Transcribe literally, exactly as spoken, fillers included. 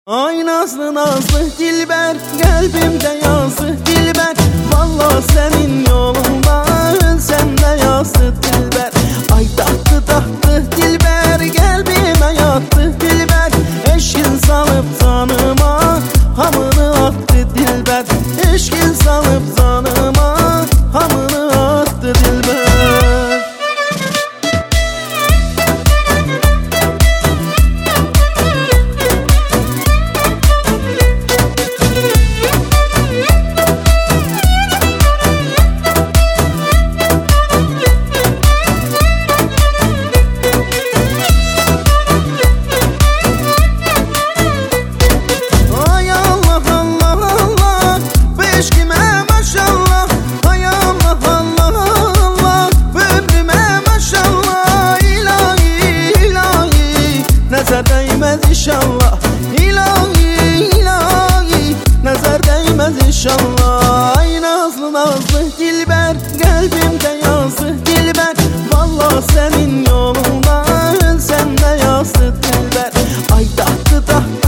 Ay nazlı nazlı dilber, kalbimde yazdı dilber. Vallahi senin yolunda ölsem de yazdı dilber. Ay tahtı tahtı dilber, kalbime yattı dilber. Eşkin salıp canıma hamını attı dilber. Eşkin salıp canıma hamını attı dilber. Nazar değmez inşallah, ilahi ilahi, nazar değmez inşallah. Ay nazlı nazlı dilber, kalbimde yazdı dilber. Vallahi senin yolunda ölsem de yazdı dilber. Ay tahtı tahtı